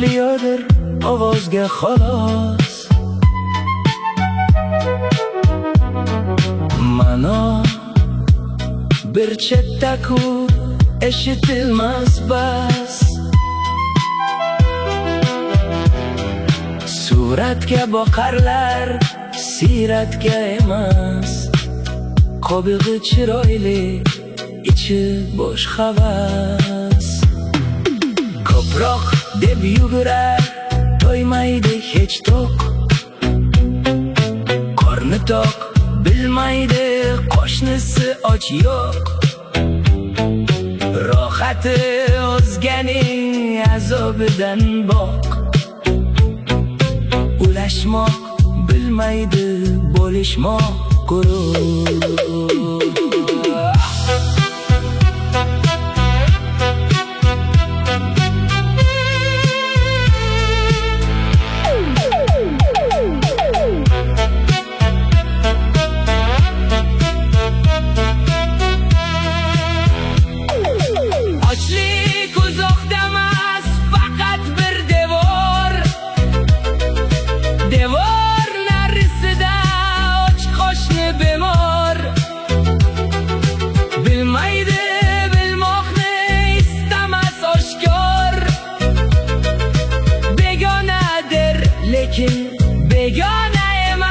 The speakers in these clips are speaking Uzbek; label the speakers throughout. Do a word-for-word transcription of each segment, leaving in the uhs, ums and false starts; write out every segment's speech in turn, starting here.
Speaker 1: kuliyodir ovozga xolos. Mano bir chetda-ku eshitilmas bas. Suratga boqarlar, siyratga emas. Qobig'i chiroyli, ichi bo'sh havas. Ko'proq deb yugurar, to'ymaydi hech to'q. Qorni to'q, bilmaydi qo'shnisi och yo'q. Rohati o'zganing azobidan boq. Ulashmoq bilmaydi, bo'lishmoq gurur. Lekin begona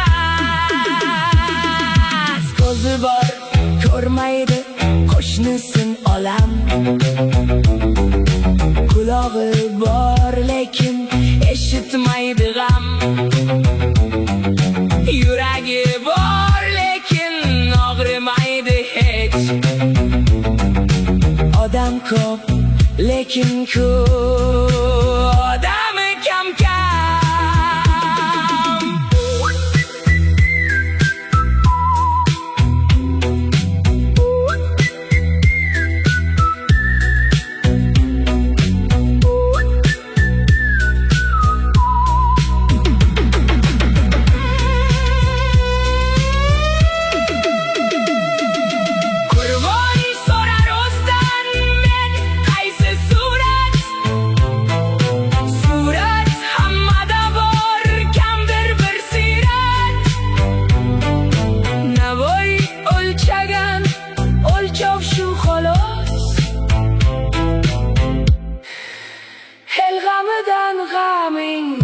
Speaker 1: emas. Ko'zi bor, ko'rmaydi qo'shnisin olam. Qulog'i bor, lekin eshitmaydi g'am. Yuragi bor, lekin og'rimaydi hech. Odam ko'p, lekin ko'p odami kam kam. El g'amidan g'aming